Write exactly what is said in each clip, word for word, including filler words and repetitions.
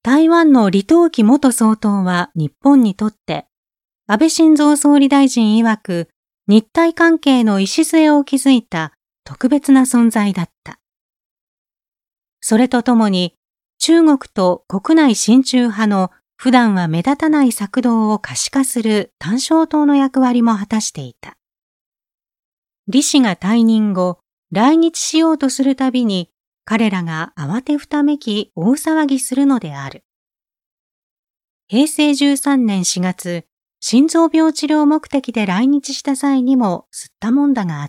台湾の李登輝元総統は日本にとって、安倍晋三総理大臣曰く、日台関係の礎を築いた特別な存在だった。それとともに、中国と国内親中派の普段は目立たない策動を可視化する単焦点の役割も果たしていた。李氏が退任後、来日しようとするたびに、彼らが慌てふためき大騒ぎするのである。へいせいじゅうさんねんしがつ、心臓病治療目的で来日した際にも吸ったもんだがあった。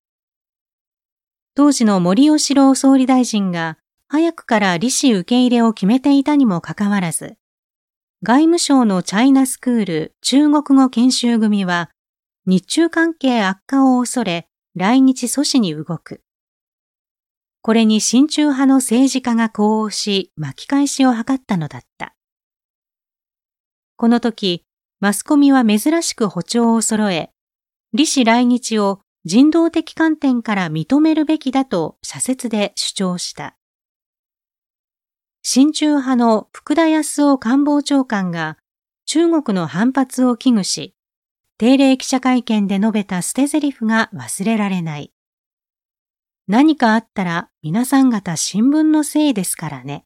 当時の森喜朗総理大臣が早くから李氏受け入れを決めていたにもかかわらず、外務省のチャイナスクール中国語研修組は日中関係悪化を恐れ来日阻止に動く。これに親中派の政治家が呼応し巻き返しを図ったのだった。この時、マスコミは珍しく歩調を揃え、李氏来日を人道的観点から認めるべきだと社説で主張した。親中派の福田康夫官房長官が中国の反発を危惧し、定例記者会見で述べた捨て台詞が忘れられない。何かあったら皆さん方新聞のせいですからね。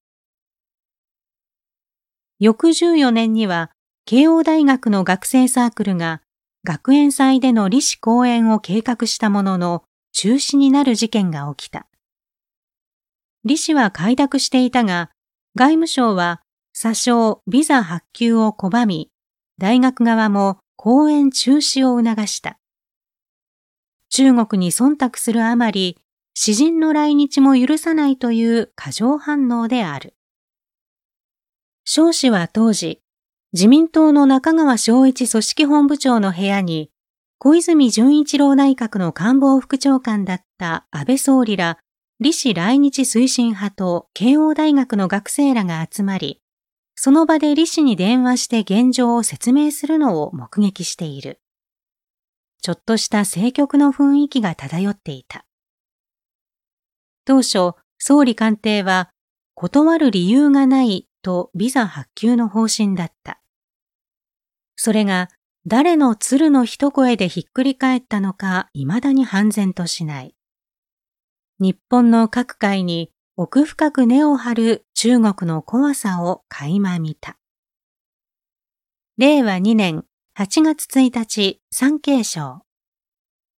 翌じゅうよねんには、慶応大学の学生サークルが学園祭での李氏講演を計画したものの中止になる事件が起きた。李氏は快諾していたが、外務省は詐称ビザ発給を拒み、大学側も講演中止を促した。中国に忖度するあまり、私人の来日も許さないという過剰反応である。蒋氏は当時、自民党の中川昭一組織本部長の部屋に、小泉純一郎内閣の官房副長官だった安倍総理ら、李氏来日推進派と慶応大学の学生らが集まり、その場で李氏に電話して現状を説明するのを目撃している。ちょっとした政局の雰囲気が漂っていた。当初、総理官邸は、断る理由がないとビザ発給の方針だった。それが誰の鶴の一声でひっくり返ったのか未だに判然としない。日本の各界に奥深く根を張る中国の怖さを垣間見た。れいわにねんはちがつついたち、産経省。